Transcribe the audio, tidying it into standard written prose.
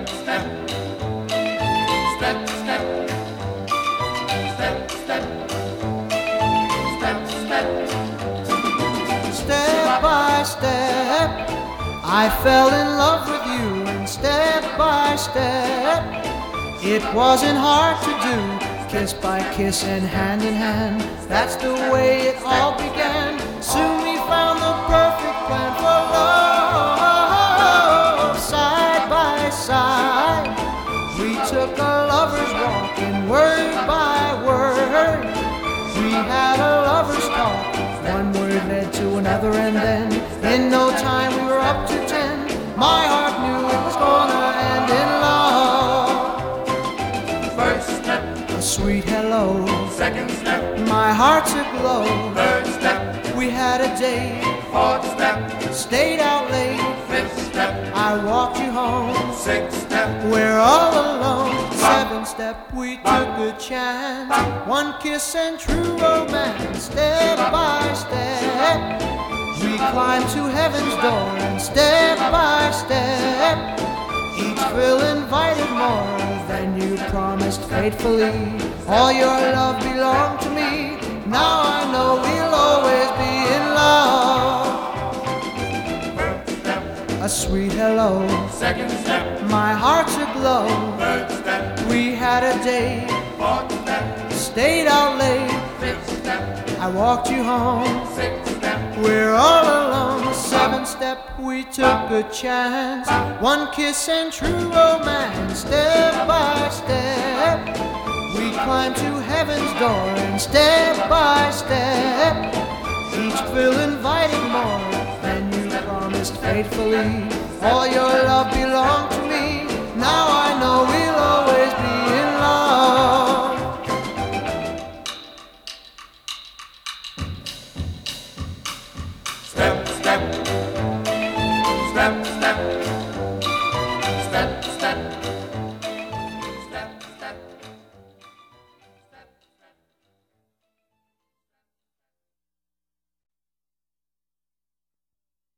step, step, step, step, step, step, step. Step by step, I fell in love with you, and step by step, it wasn't hard to do. Kiss by kiss and hand in hand, that's the way it all began. Soon we found the perfect plan for love. Side by side, we took a lover's walk, and word by word, we had a lover's talk. One word led to another, and then in no time we were up to 10. My heart knew it was gonna end in love. First step, A sweet hello, second step, my heart's aglow. third step, We had a date, fourth step, stayed out late. fifth step, I walked you home, sixth step, we're all alone. Seventh step, we took a chance. One kiss and true romance. Step by step, we climbed to heaven's door, and step by step, each will invited more than you promised faithfully. All your love belonged to me. Now I know we'll always be in love. first step, A sweet hello, second step, my heart's aglow. third step, We had a date, fourth step, stayed out late. fifth step, I walked you home, sixth step, we're all alone. Seventh step, we took a chance. One kiss and true romance. Step by step, we climbed to heaven's door, and step by step, each will invited more than you promised faithfully. All your love belonged to me. Now I know we'll always be in love. step, step,